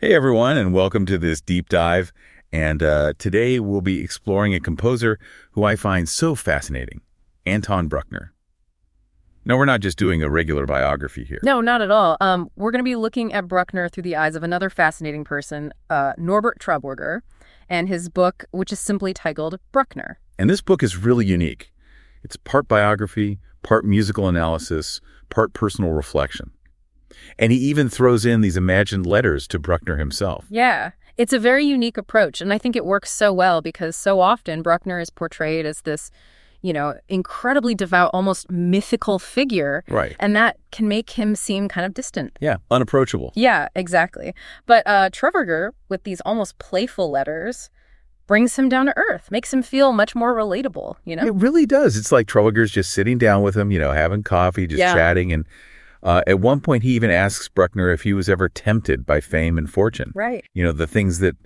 Hey everyone, and welcome to this deep dive. And today we'll be exploring a composer who I find so fascinating, Anton Bruckner. No, we're not just doing a regular biography here. No, not at all. We're going to be looking at Bruckner through the eyes of another fascinating person, Norbert Trauberger, and his book, which is simply titled Bruckner. And this book is really unique. It's part biography, part musical analysis, part personal reflection. And he even throws in these imagined letters to Bruckner himself. Yeah, it's a very unique approach, and I think it works so well because so often Bruckner is portrayed as this, incredibly devout, almost mythical figure. Right. And that can make him seem kind of distant. Yeah, unapproachable. Yeah, exactly. But Trauberger, with these almost playful letters, brings him down to earth, makes him feel much more relatable, It really does. It's like Trauberger's just sitting down with him, having coffee, just chatting. And at one point, he even asks Bruckner if he was ever tempted by fame and fortune. Right. The things that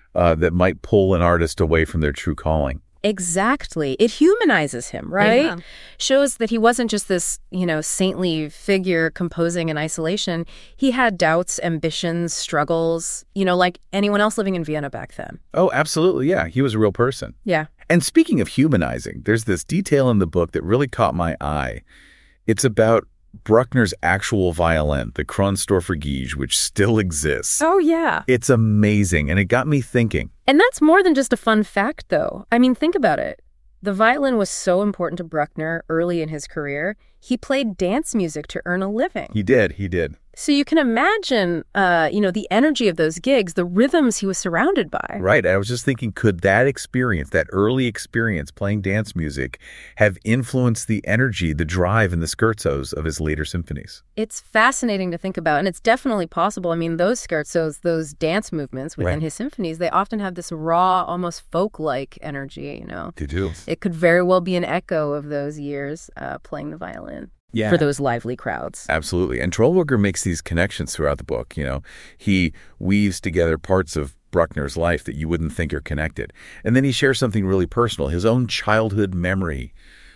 might pull an artist away from their true calling. Exactly. It humanizes him, right? Yeah. Shows that he wasn't just this, saintly figure composing in isolation. He had doubts, ambitions, struggles, like anyone else living in Vienna back then. Oh, absolutely. Yeah, he was a real person. Yeah. And speaking of humanizing, there's this detail in the book that really caught my eye. It's about Bruckner's actual violin, the Kronsdorfer Gigue, which still exists. Oh, yeah. It's amazing, and it got me thinking. And that's more than just a fun fact, though. I mean, think about it. The violin was so important to Bruckner early in his career. He played dance music to earn a living. He did. So you can imagine, the energy of those gigs, the rhythms he was surrounded by. Right. I was just thinking, could that experience, that early experience playing dance music, have influenced the energy, the drive, and the scherzos of his later symphonies? It's fascinating to think about, and it's definitely possible. I mean, those scherzos, those dance movements within his symphonies, they often have this raw, almost folk-like energy, They do. It could very well be an echo of those years playing the violin. Yeah. For those lively crowds. Absolutely. And Trauberger makes these connections throughout the book. He weaves together parts of Bruckner's life that you wouldn't think are connected. And then he shares something really personal, his own childhood memory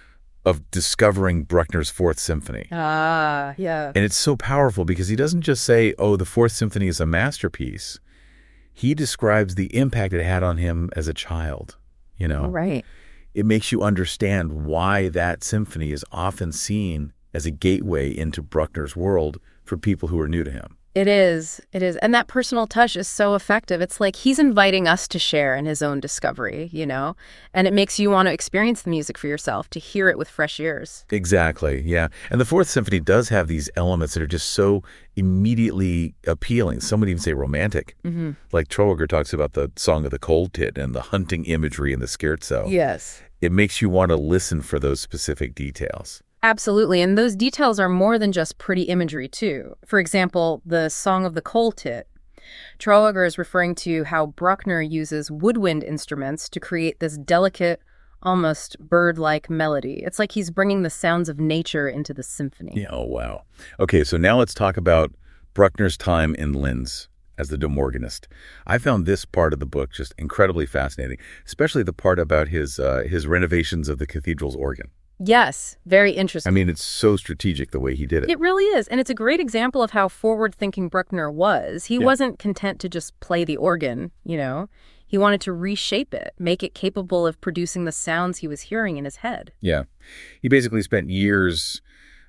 of discovering Bruckner's Fourth Symphony. Ah, yeah. And it's so powerful because he doesn't just say, oh, the Fourth Symphony is a masterpiece. He describes the impact it had on him as a child, Right. It makes you understand why that symphony is often seen as a gateway into Bruckner's world for people who are new to him. It is. And that personal touch is so effective. It's like he's inviting us to share in his own discovery, and it makes you want to experience the music for yourself, to hear it with fresh ears. Exactly, yeah. And the Fourth Symphony does have these elements that are just so immediately appealing. Some would even say romantic. Mm-hmm. Like Trauberger talks about the Song of the Cold Tit and the hunting imagery in the scherzo. Yes. It makes you want to listen for those specific details. Absolutely. And those details are more than just pretty imagery, too. For example, the Song of the Cold Tit. Trauberger is referring to how Bruckner uses woodwind instruments to create this delicate, almost bird-like melody. It's like he's bringing the sounds of nature into the symphony. Yeah, oh, wow. Okay, so now let's talk about Bruckner's time in Linz as the dome organist. I found this part of the book just incredibly fascinating, especially the part about his renovations of the cathedral's organ. Yes, very interesting. I mean, it's so strategic the way he did it. It really is. And it's a great example of how forward-thinking Bruckner was. He wasn't content to just play the organ, He wanted to reshape it, make it capable of producing the sounds he was hearing in his head. Yeah. He basically spent years,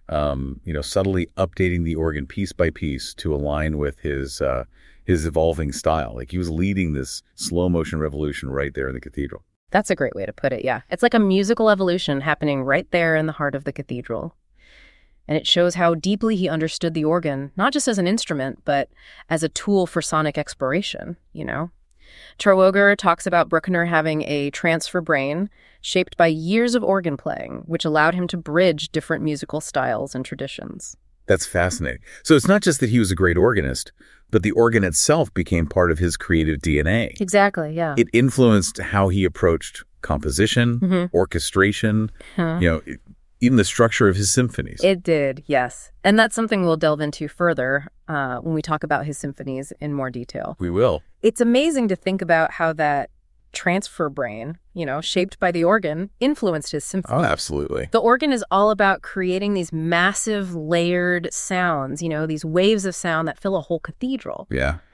subtly updating the organ piece by piece to align with his evolving style. Like he was leading this slow-motion revolution right there in the cathedral. That's a great way to put it, yeah. It's like a musical evolution happening right there in the heart of the cathedral. And it shows how deeply he understood the organ, not just as an instrument, but as a tool for sonic exploration, Trauberger talks about Bruckner having a transfer brain shaped by years of organ playing, which allowed him to bridge different musical styles and traditions. That's fascinating. So it's not just that he was a great organist, but the organ itself became part of his creative DNA. Exactly, yeah. It influenced how he approached composition, orchestration, even the structure of his symphonies. It did, yes. And that's something we'll delve into further when we talk about his symphonies in more detail. We will. It's amazing to think about how that transfer brain, shaped by the organ, influenced his symphony. Oh, absolutely. The organ is all about creating these massive layered sounds, these waves of sound that fill a whole cathedral. Yeah.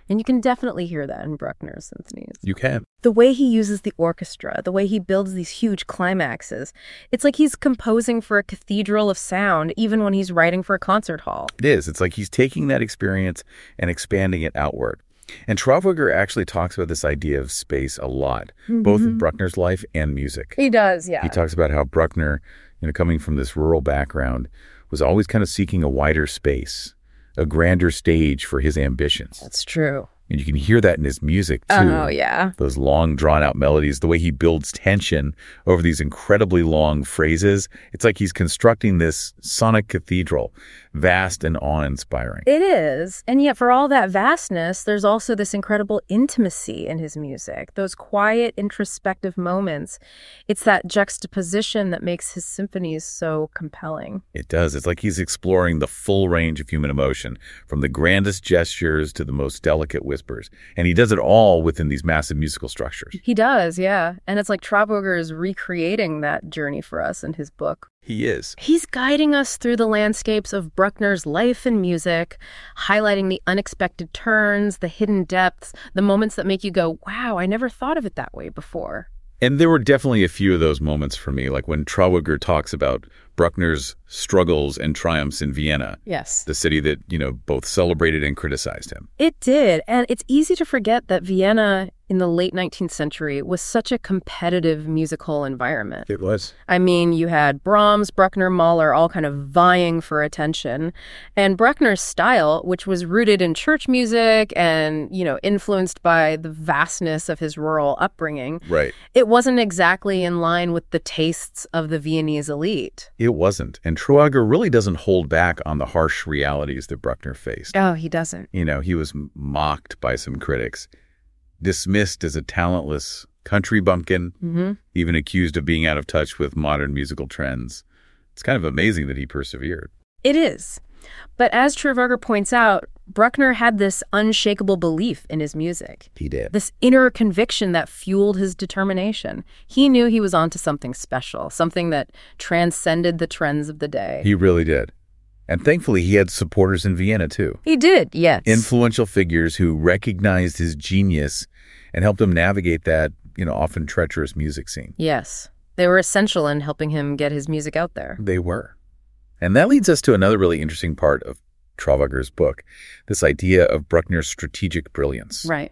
And you can definitely hear that in Bruckner's symphonies. You can. The way he uses the orchestra, the way he builds these huge climaxes, it's like he's composing for a cathedral of sound, even when he's writing for a concert hall. It is. It's like he's taking that experience and expanding it outward. And Traugweger actually talks about this idea of space a lot, both in Bruckner's life and music. He does, yeah. He talks about how Bruckner, coming from this rural background, was always kind of seeking a wider space, a grander stage for his ambitions. That's true. And you can hear that in his music, too. Oh, yeah. Those long, drawn-out melodies, the way he builds tension over these incredibly long phrases. It's like he's constructing this sonic cathedral, vast and awe-inspiring. It is. And yet for all that vastness, there's also this incredible intimacy in his music, those quiet, introspective moments. It's that juxtaposition that makes his symphonies so compelling. It does. It's like he's exploring the full range of human emotion, from the grandest gestures to the most delicate whispers. And he does it all within these massive musical structures. He does, yeah. And it's like Traugweger is recreating that journey for us in his book. He is. He's guiding us through the landscapes of Bruckner's life and music, highlighting the unexpected turns, the hidden depths, the moments that make you go, wow, I never thought of it that way before. And there were definitely a few of those moments for me, like when Traugweger talks about Bruckner's struggles and triumphs in Vienna. Yes. The city that, both celebrated and criticized him. It did. And it's easy to forget that Vienna in the late 19th century was such a competitive musical environment. It was. I mean, you had Brahms, Bruckner, Mahler all kind of vying for attention. And Bruckner's style, which was rooted in church music and, influenced by the vastness of his rural upbringing, right, it wasn't exactly in line with the tastes of the Viennese elite. It wasn't. And Traugweger really doesn't hold back on the harsh realities that Bruckner faced. Oh, he doesn't. He was mocked by some critics, dismissed as a talentless country bumpkin, even accused of being out of touch with modern musical trends. It's kind of amazing that he persevered. It is. But as Traugweger points out, Bruckner had this unshakable belief in his music. He did. This inner conviction that fueled his determination. He knew he was onto something special, something that transcended the trends of the day. He really did. And thankfully, he had supporters in Vienna, too. He did, yes. Influential figures who recognized his genius and helped him navigate that, often treacherous music scene. Yes. They were essential in helping him get his music out there. They were. And that leads us to another really interesting part of Traugweger's book, this idea of Bruckner's strategic brilliance. Right.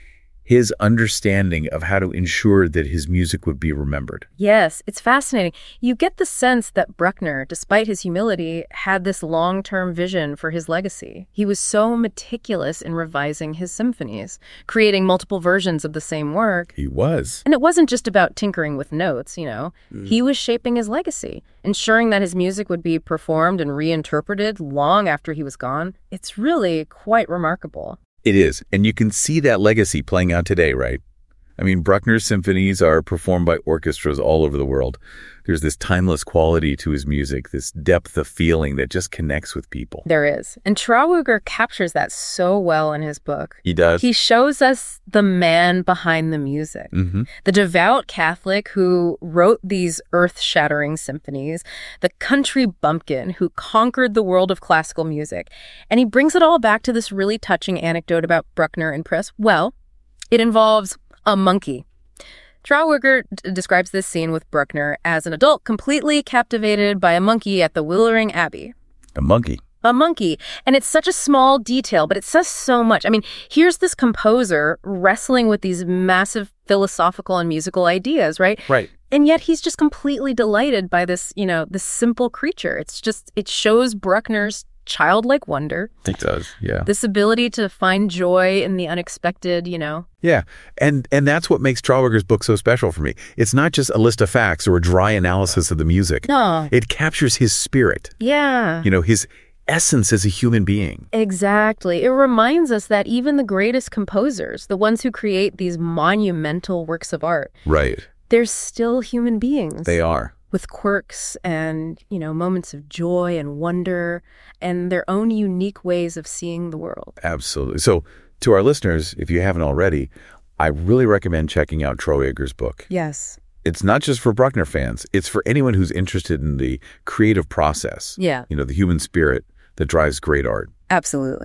His understanding of how to ensure that his music would be remembered. Yes, it's fascinating. You get the sense that Bruckner, despite his humility, had this long-term vision for his legacy. He was so meticulous in revising his symphonies, creating multiple versions of the same work. He was. And it wasn't just about tinkering with notes, He was shaping his legacy, ensuring that his music would be performed and reinterpreted long after he was gone. It's really quite remarkable. It is. And you can see that legacy playing out today, right? I mean, Bruckner's symphonies are performed by orchestras all over the world. There's this timeless quality to his music, this depth of feeling that just connects with people. There is. And Traugweger captures that so well in his book. He does. He shows us the man behind the music, the devout Catholic who wrote these earth-shattering symphonies, the country bumpkin who conquered the world of classical music. And he brings it all back to this really touching anecdote about Bruckner and Press. Well, it involves a monkey. Traugweger describes this scene with Bruckner as an adult completely captivated by a monkey at the Willering Abbey. A monkey. A monkey. And it's such a small detail, but it says so much. I mean, here's this composer wrestling with these massive philosophical and musical ideas, right? Right. And yet he's just completely delighted by this, this simple creature. It shows Bruckner's childlike wonder. It does, yeah. This ability to find joy in the unexpected, Yeah, and that's what makes Traugweger's book so special for me. It's not just a list of facts or a dry analysis of the music. No. It captures his spirit. Yeah. His essence as a human being. Exactly. It reminds us that even the greatest composers, the ones who create these monumental works of art, right, they're still human beings. They are. With quirks and, moments of joy and wonder and their own unique ways of seeing the world. Absolutely. So to our listeners, if you haven't already, I really recommend checking out Traugweger's book. Yes. It's not just for Bruckner fans. It's for anyone who's interested in the creative process. Yeah. The human spirit that drives great art. Absolutely.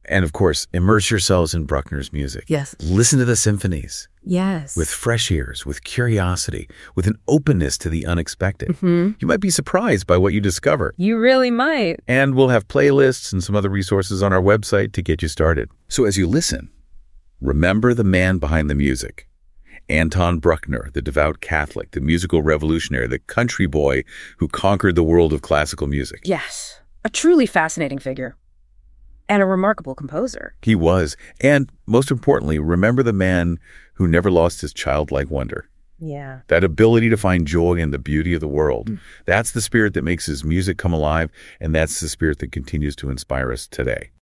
And of course, immerse yourselves in Bruckner's music. Yes. Listen to the symphonies Yes. with fresh ears, with curiosity, with an openness to the unexpected. You might be surprised by what you discover. You really might. And we'll have playlists and some other resources on our website to get you started. So as you listen, remember the man behind the music. Anton Bruckner, the devout Catholic, the musical revolutionary, the country boy who conquered the world of classical music. Yes. A truly fascinating figure. And a remarkable composer. He was. And most importantly, remember the man who never lost his childlike wonder. Yeah. That ability to find joy in the beauty of the world. That's the spirit that makes his music come alive, and that's the spirit that continues to inspire us today.